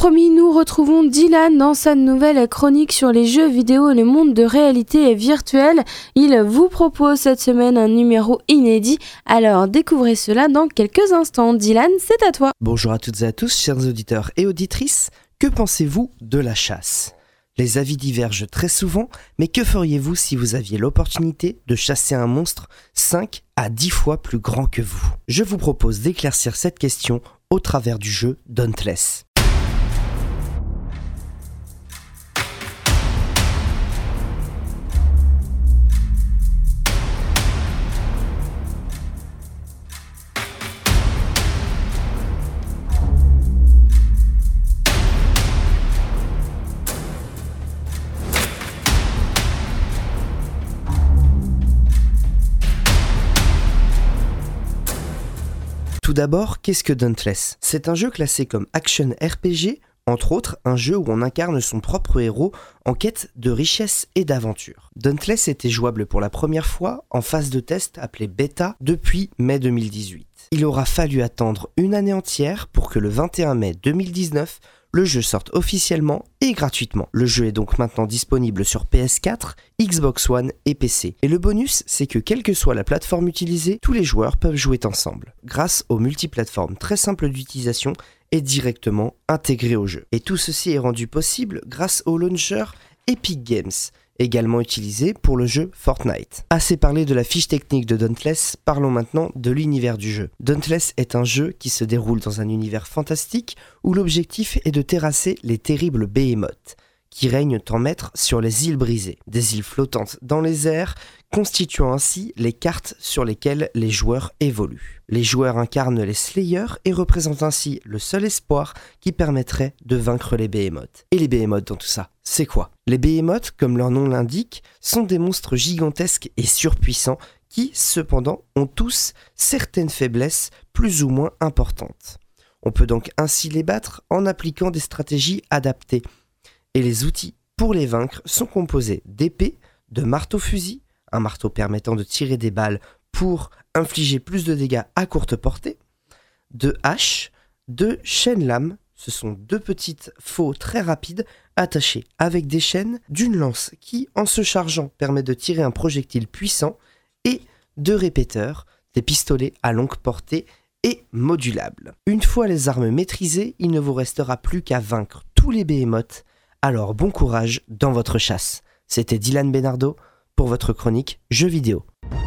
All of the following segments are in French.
promis, nous retrouvons Dylan dans sa nouvelle chronique sur les jeux vidéo et le monde de réalité virtuelle. Il vous propose cette semaine un numéro inédit, alors découvrez cela dans quelques instants. Dylan, c'est à toi. Bonjour à toutes et à tous, chers auditeurs et auditrices, que pensez-vous de la chasse ? Les avis divergent très souvent, mais que feriez-vous si vous aviez l'opportunité de chasser un monstre 5 à 10 fois plus grand que vous ? Je vous propose d'éclaircir cette question au travers du jeu Dauntless. Tout d'abord, qu'est-ce que Dauntless ? C'est un jeu classé comme Action RPG, entre autres un jeu où on incarne son propre héros en quête de richesse et d'aventure. Dauntless était jouable pour la première fois en phase de test appelée bêta depuis mai 2018. Il aura fallu attendre une année entière pour que le 21 mai 2019, le jeu sorte officiellement et gratuitement. Le jeu est donc maintenant disponible sur PS4, Xbox One et PC. Et le bonus, c'est que quelle que soit la plateforme utilisée, tous les joueurs peuvent jouer ensemble, grâce aux multiplateformes très simples d'utilisation et directement intégrées au jeu. Et tout ceci est rendu possible grâce au launcher Epic Games, également utilisé pour le jeu Fortnite. Assez parlé de la fiche technique de Dauntless, parlons maintenant de l'univers du jeu. Dauntless est un jeu qui se déroule dans un univers fantastique où l'objectif est de terrasser les terribles Behemoths, qui règnent en maître sur les îles brisées, des îles flottantes dans les airs, constituant ainsi les cartes sur lesquelles les joueurs évoluent. Les joueurs incarnent les Slayers et représentent ainsi le seul espoir qui permettrait de vaincre les Behemoths. Et les Behemoths dans tout ça, c'est quoi ? Les Behemoths, comme leur nom l'indique, sont des monstres gigantesques et surpuissants qui, cependant, ont tous certaines faiblesses plus ou moins importantes. On peut donc ainsi les battre en appliquant des stratégies adaptées. Et les outils pour les vaincre sont composés d'épées, de marteaux-fusils, un marteau permettant de tirer des balles pour infliger plus de dégâts à courte portée, de haches, de chaînes-lames, ce sont deux petites faux très rapides attachées avec des chaînes, d'une lance qui, en se chargeant, permet de tirer un projectile puissant, et de répéteurs, des pistolets à longue portée et modulables. Une fois les armes maîtrisées, il ne vous restera plus qu'à vaincre tous les Behemoths. Alors bon courage dans votre chasse. C'était Dylan Benardo pour votre chronique Jeux vidéo.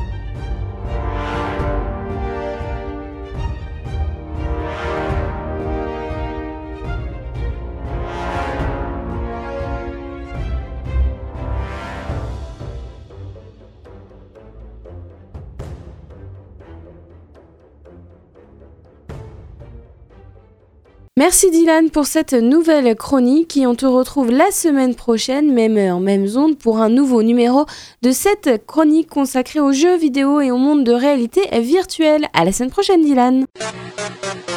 Merci Dylan pour cette nouvelle chronique et on te retrouve la semaine prochaine, même heure, même zone, pour un nouveau numéro de cette chronique consacrée aux jeux vidéo et au monde de réalité virtuelle. À la semaine prochaine Dylan.